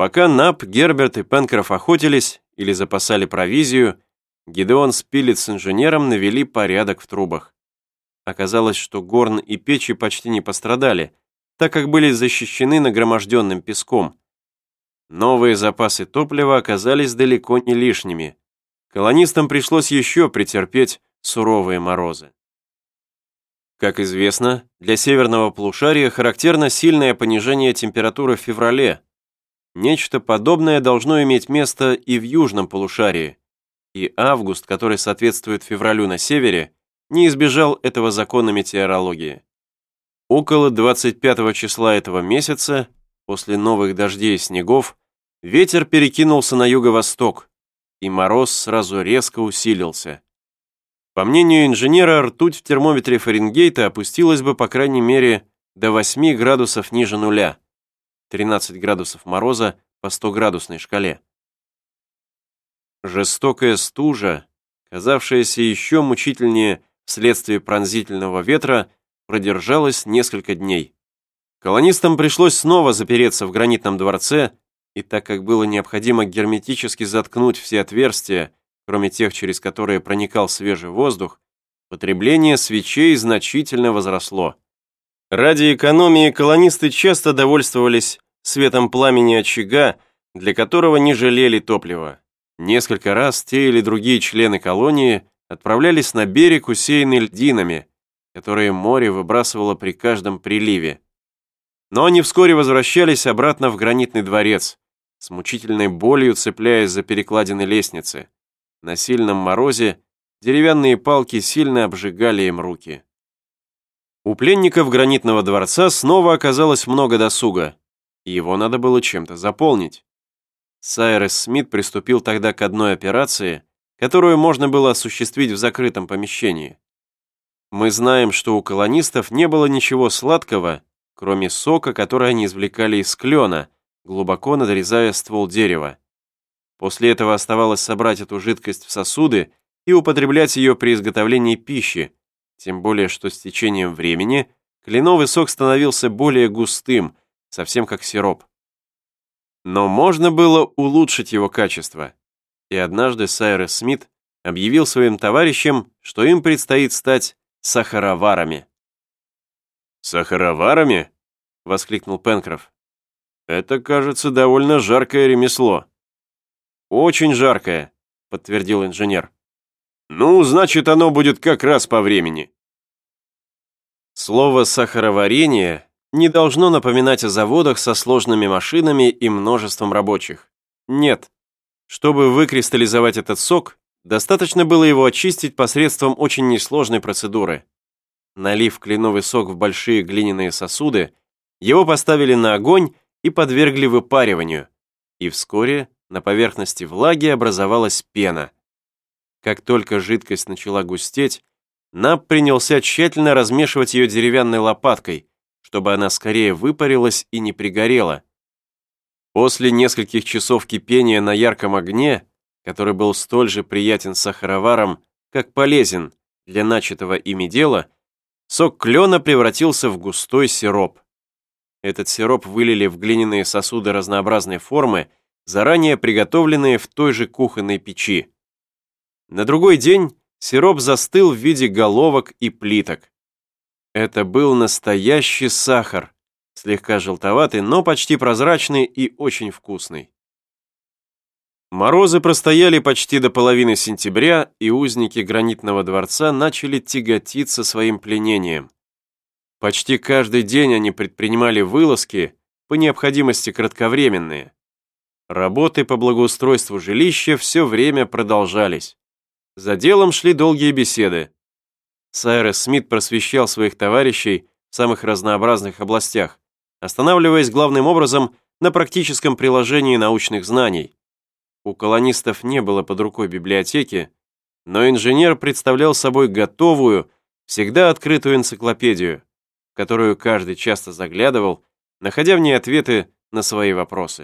Пока Нап, Герберт и Пенкроф охотились или запасали провизию, Гидеон Спилет с инженером навели порядок в трубах. Оказалось, что горн и печи почти не пострадали, так как были защищены нагроможденным песком. Новые запасы топлива оказались далеко не лишними. Колонистам пришлось еще претерпеть суровые морозы. Как известно, для северного полушария характерно сильное понижение температуры в феврале. Нечто подобное должно иметь место и в южном полушарии, и август, который соответствует февралю на севере, не избежал этого закона метеорологии. Около 25 числа этого месяца, после новых дождей и снегов, ветер перекинулся на юго-восток, и мороз сразу резко усилился. По мнению инженера, ртуть в термометре Фаренгейта опустилась бы по крайней мере до 8 градусов ниже нуля, 13 градусов мороза по 100-градусной шкале. Жестокая стужа, казавшаяся еще мучительнее вследствие пронзительного ветра, продержалась несколько дней. Колонистам пришлось снова запереться в гранитном дворце, и так как было необходимо герметически заткнуть все отверстия, кроме тех, через которые проникал свежий воздух, потребление свечей значительно возросло. Ради экономии колонисты часто довольствовались светом пламени очага, для которого не жалели топлива. Несколько раз те или другие члены колонии отправлялись на берег, усеянный льдинами, которые море выбрасывало при каждом приливе. Но они вскоре возвращались обратно в гранитный дворец, с мучительной болью цепляясь за перекладины лестницы. На сильном морозе деревянные палки сильно обжигали им руки. У пленников гранитного дворца снова оказалось много досуга, и его надо было чем-то заполнить. Сайрес Смит приступил тогда к одной операции, которую можно было осуществить в закрытом помещении. Мы знаем, что у колонистов не было ничего сладкого, кроме сока, который они извлекали из клена, глубоко надрезая ствол дерева. После этого оставалось собрать эту жидкость в сосуды и употреблять ее при изготовлении пищи, тем более что с течением времени кленовый сок становился более густым, совсем как сироп. Но можно было улучшить его качество, и однажды Сайрес Смит объявил своим товарищам, что им предстоит стать сахароварами. «Сахароварами?» — воскликнул Пенкроф. «Это, кажется, довольно жаркое ремесло». «Очень жаркое», — подтвердил инженер. «Ну, значит, оно будет как раз по времени». Слово «сахароварение» не должно напоминать о заводах со сложными машинами и множеством рабочих. Нет. Чтобы выкристаллизовать этот сок, достаточно было его очистить посредством очень несложной процедуры. Налив кленовый сок в большие глиняные сосуды, его поставили на огонь и подвергли выпариванию, и вскоре на поверхности влаги образовалась пена. Как только жидкость начала густеть, Нап принялся тщательно размешивать ее деревянной лопаткой, чтобы она скорее выпарилась и не пригорела. После нескольких часов кипения на ярком огне, который был столь же приятен сахароварам, как полезен для начатого ими дела, сок клена превратился в густой сироп. Этот сироп вылили в глиняные сосуды разнообразной формы, заранее приготовленные в той же кухонной печи. На другой день сироп застыл в виде головок и плиток. Это был настоящий сахар, слегка желтоватый, но почти прозрачный и очень вкусный. Морозы простояли почти до половины сентября, и узники гранитного дворца начали тяготиться своим пленением. Почти каждый день они предпринимали вылазки, по необходимости кратковременные. Работы по благоустройству жилища все время продолжались. За делом шли долгие беседы. Сайрес Смит просвещал своих товарищей в самых разнообразных областях, останавливаясь главным образом на практическом приложении научных знаний. У колонистов не было под рукой библиотеки, но инженер представлял собой готовую, всегда открытую энциклопедию, в которую каждый часто заглядывал, находя в ней ответы на свои вопросы.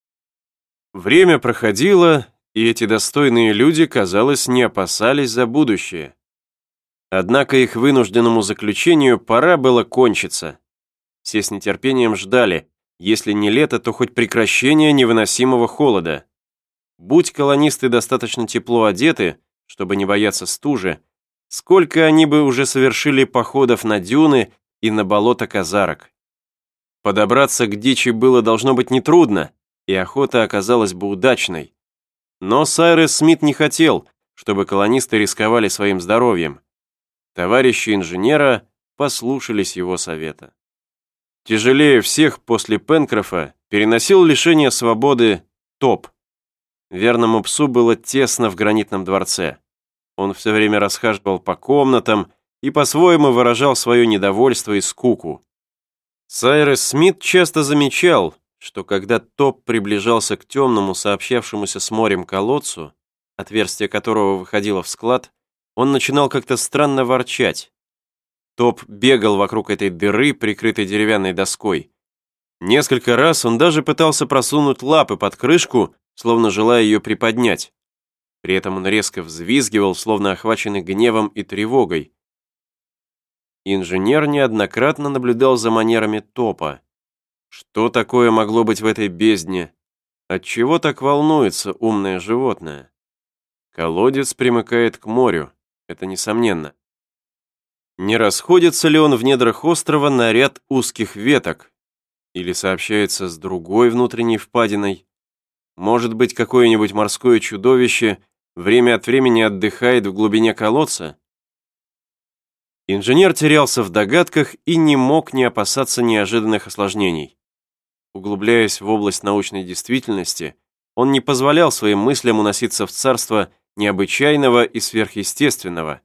Время проходило, и эти достойные люди, казалось, не опасались за будущее. Однако их вынужденному заключению пора было кончиться. Все с нетерпением ждали, Если не лето, то хоть прекращение невыносимого холода. Будь колонисты достаточно тепло одеты, чтобы не бояться стужи, сколько они бы уже совершили походов на дюны и на болото Казарок. Подобраться к дичи было должно быть нетрудно, и охота оказалась бы удачной. Но Сайрес Смит не хотел, чтобы колонисты рисковали своим здоровьем. Товарищи инженера послушались его совета. Тяжелее всех после Пенкрофа переносил лишение свободы Топ. Верному псу было тесно в гранитном дворце. Он все время расхаживал по комнатам и по-своему выражал свое недовольство и скуку. Сайрес Смит часто замечал, что когда Топ приближался к темному, сообщавшемуся с морем колодцу, отверстие которого выходило в склад, он начинал как-то странно ворчать. Топ бегал вокруг этой дыры, прикрытой деревянной доской. Несколько раз он даже пытался просунуть лапы под крышку, словно желая ее приподнять. При этом он резко взвизгивал, словно охваченный гневом и тревогой. Инженер неоднократно наблюдал за манерами Топа. Что такое могло быть в этой бездне? Отчего так волнуется умное животное? Колодец примыкает к морю, это несомненно. Не расходится ли он в недрах острова на ряд узких веток? Или сообщается с другой внутренней впадиной? Может быть, какое-нибудь морское чудовище время от времени отдыхает в глубине колодца? Инженер терялся в догадках и не мог не опасаться неожиданных осложнений. Углубляясь в область научной действительности, он не позволял своим мыслям уноситься в царство необычайного и сверхъестественного.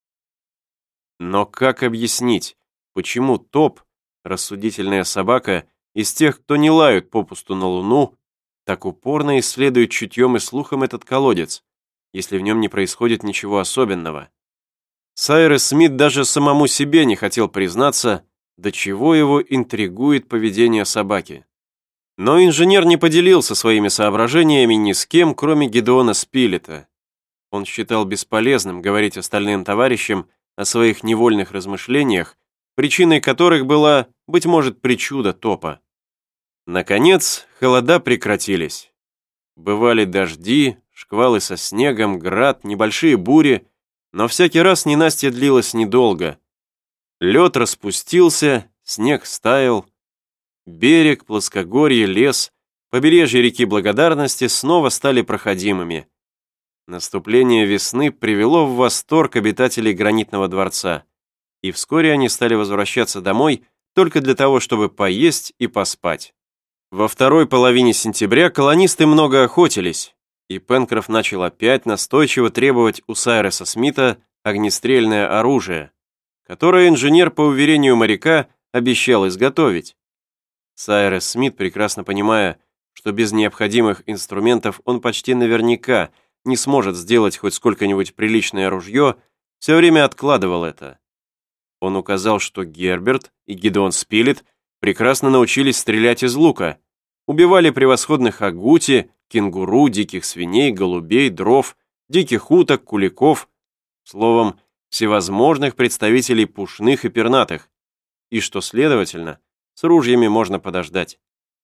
Но как объяснить, почему Топ, рассудительная собака, из тех, кто не лают попусту на Луну, так упорно исследует чутьем и слухом этот колодец, если в нем не происходит ничего особенного? Сайрес Смит даже самому себе не хотел признаться, до чего его интригует поведение собаки. Но инженер не поделился своими соображениями ни с кем, кроме Гедеона Спилета. Он считал бесполезным говорить остальным товарищам о своих невольных размышлениях, причиной которых была, быть может, причуда Топа. Наконец, холода прекратились. Бывали дожди, шквалы со снегом, град, небольшие бури, но всякий раз ненастье длилось недолго. Лед распустился, снег стаял. Берег, плоскогорье, лес, побережье реки Благодарности снова стали проходимыми. Наступление весны привело в восторг обитателей Гранитного дворца, и вскоре они стали возвращаться домой только для того, чтобы поесть и поспать. Во второй половине сентября колонисты много охотились, и Пенкроф начал опять настойчиво требовать у Сайреса Смита огнестрельное оружие, которое инженер, по уверению моряка, обещал изготовить. Сайрес Смит, прекрасно понимая, что без необходимых инструментов он почти наверняка не сможет сделать хоть сколько-нибудь приличное ружье, все время откладывал это. Он указал, что Герберт и Гедеон Спилет прекрасно научились стрелять из лука, убивали превосходных агути, кенгуру, диких свиней, голубей, дров, диких уток, куликов, словом, всевозможных представителей пушных и пернатых, и что, следовательно, с ружьями можно подождать.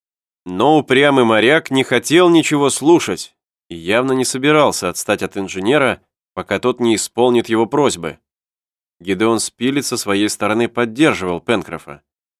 Но упрямый моряк не хотел ничего слушать и явно не собирался отстать от инженера, пока тот не исполнит его просьбы. Гедеон Спилет со своей стороны поддерживал Пенкрофа.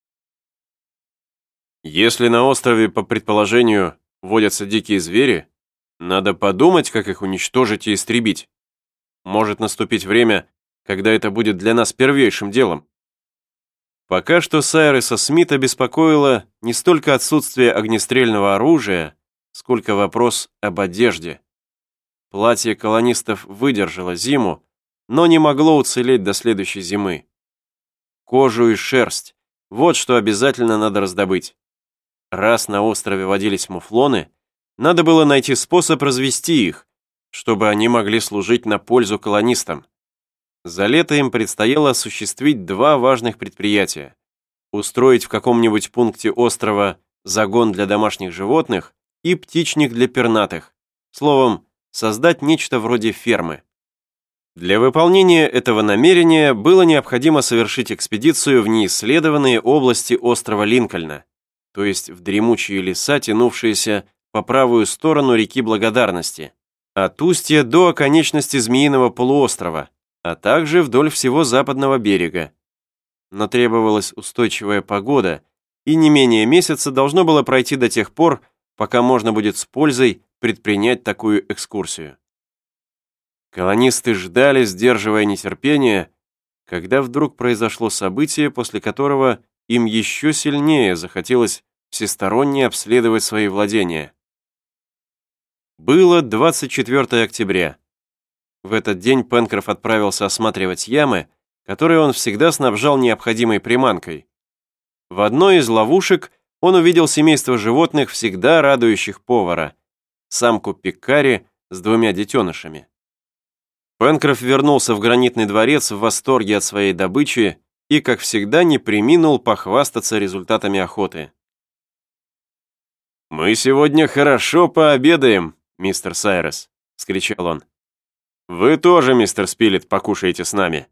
Если на острове, по предположению, водятся дикие звери, надо подумать, как их уничтожить и истребить. Может наступить время, когда это будет для нас первейшим делом. Пока что Сайреса Смита беспокоило не столько отсутствие огнестрельного оружия, сколько вопрос об одежде. Платье колонистов выдержало зиму, но не могло уцелеть до следующей зимы. Кожу и шерсть – вот что обязательно надо раздобыть. Раз на острове водились муфлоны, надо было найти способ развести их, чтобы они могли служить на пользу колонистам. За лето им предстояло осуществить два важных предприятия: устроить в каком-нибудь пункте острова загон для домашних животных и птичник для пернатых, словом, создать нечто вроде фермы. Для выполнения этого намерения было необходимо совершить экспедицию в неисследованные области острова Линкольна, то есть в дремучие леса, тянувшиеся по правую сторону реки Благодарности, от устья до оконечности Змеиного полуострова, а также вдоль всего западного берега. Но требовалась устойчивая погода, и не менее месяца должно было пройти до тех пор, пока можно будет с пользой предпринять такую экскурсию. Колонисты ждали, сдерживая нетерпение, когда вдруг произошло событие, после которого им еще сильнее захотелось всесторонне обследовать свои владения. Было 24 октября. В этот день Пенкроф отправился осматривать ямы, которые он всегда снабжал необходимой приманкой. В одной из ловушек он увидел семейство животных, всегда радующих повара, самку пекари с 2 детенышами. Пенкроф вернулся в гранитный дворец в восторге от своей добычи и, как всегда, не преминул похвастаться результатами охоты. «Мы сегодня хорошо пообедаем, мистер Сайрес», — вскричал он. «Вы тоже, мистер Спилет, покушаете с нами».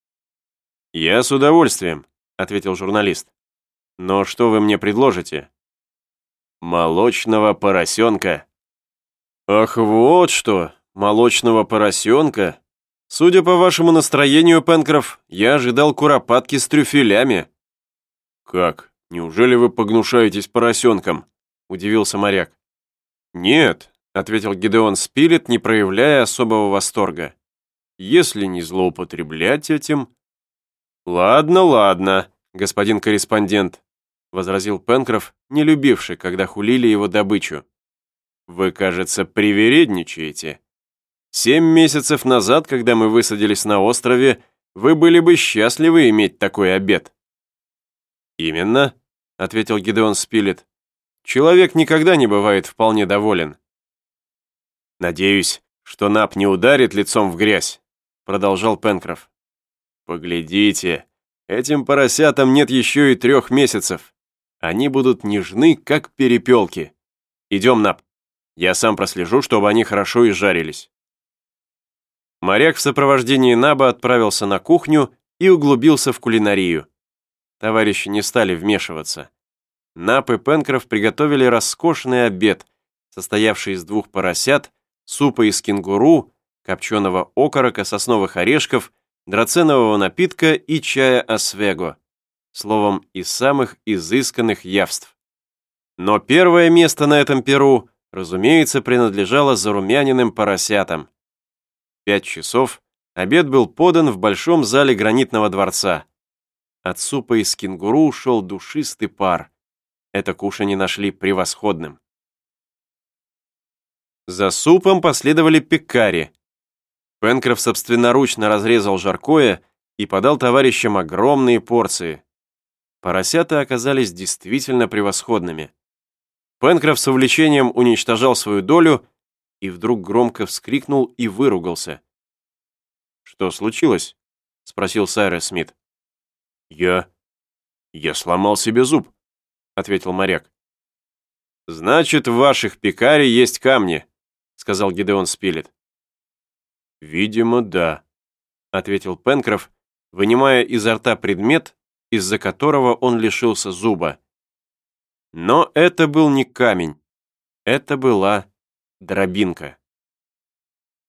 «Я с удовольствием», — ответил журналист. «Но что вы мне предложите?» «Молочного поросенка». «Ах, вот что! Молочного поросенка? Судя по вашему настроению, Пенкроф, я ожидал куропатки с трюфелями». «Как? Неужели вы погнушаетесь поросенком?» — удивился моряк. «Нет», — ответил Гидеон Спилет, не проявляя особого восторга. «Если не злоупотреблять этим...» «Ладно, ладно, господин корреспондент», — возразил Пенкроф, не любивший, когда хулили его добычу. «Вы, кажется, привередничаете. 7 месяцев назад, когда мы высадились на острове, вы были бы счастливы иметь такой обед». «Именно», — ответил Гидеон Спилет. «Человек никогда не бывает вполне доволен». «Надеюсь, что Нап не ударит лицом в грязь», — продолжал Пенкроф. «Поглядите, этим поросятам нет еще и 3 месяцев. Они будут нежны, как перепелки. Идем, Нап. Я сам прослежу, чтобы они хорошо изжарились». Моряк в сопровождении Наба отправился на кухню и углубился в кулинарию. Товарищи не стали вмешиваться. Нап и Пенкроф приготовили роскошный обед, состоявший из 2 поросят, супа из кенгуру, копченого окорока, сосновых орешков, драценового напитка и чая освего. Словом, из самых изысканных явств. Но первое место на этом перу, разумеется, принадлежало зарумяненным поросятам. В 5 часов обед был подан в большом зале гранитного дворца. От супа из кенгуру шел душистый пар. Это кушанье нашли превосходным. За супом последовали пекари. Пенкроф собственноручно разрезал жаркое и подал товарищам огромные порции. Поросята оказались действительно превосходными. Пенкроф с увлечением уничтожал свою долю и вдруг громко вскрикнул и выругался. «Что случилось?» — спросил Сайрес Смит. «Я сломал себе зуб», — ответил моряк. «Значит, в ваших пекаре есть камни», — сказал Гидеон Спилет. «Видимо, да», — ответил Пенкроф, вынимая изо рта предмет, из-за которого он лишился зуба. Но это был не камень, это была дробинка.